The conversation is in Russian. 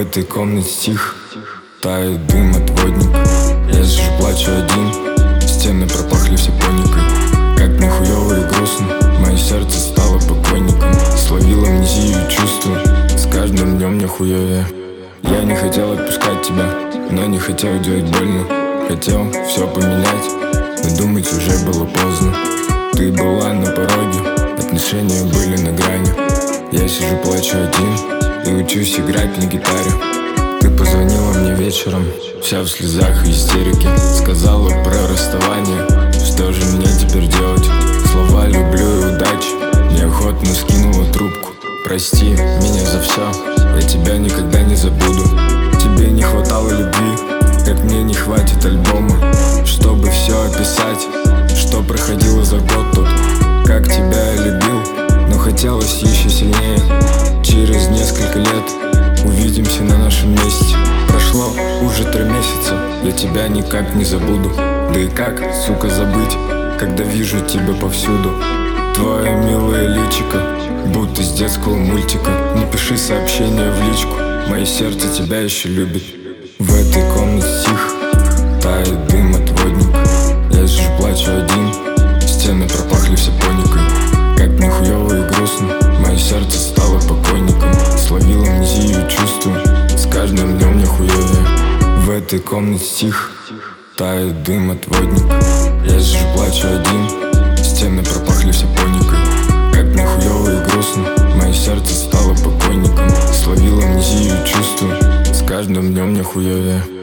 этой комнате тихо, тает дым от водника. Я сижу, плачу один, стены пропахли все поникой. Как мне хуёво и грустно, мое сердце стало покойником. Словил амнезию и чувствую, с каждым днем мне хуёвее. Я не хотел отпускать тебя, но не хотел делать больно. Хотел все поменять, но думать уже было поздно. Ты была на пороге, отношения были на грани. Я сижу, плачу один и учусь играть на гитаре. Ты позвонила мне вечером, вся в слезах и истерике. Сказала про расставание, что же мне теперь делать? Слова «люблю» и «удачи», неохотно скинула трубку. Прости меня за все, я тебя никогда не забуду. Тебе не хватало любви, как мне не хватит альбома, чтобы все описать, что проходило за год тут. Как тебя я любил, но хотелось еще сильнее. Через несколько лет увидимся на нашем месте. Прошло уже 3 месяца, я тебя никак не забуду. Да и как, сука, забыть, когда вижу тебя повсюду. Твое милое личико, будто из детского мультика. Не пиши сообщения в личку, мое сердце тебя еще любит. В этой комнате тихо, тает дым от водника. Я сижу, плачу один, стены пропахли все поникой. Как мне хуёво и грустно, мое сердце стало покойником. Словил амнезию и чувствую, с каждым днем мне хуёвее. В этой комнате тихо, тает дым от водника. Я сижу, плачу один, стены пропахли все поникой. Как мне хуёво и грустно, мое сердце стало покойником. Словил амнезию и чувствую, с каждым днем мне хуёвее.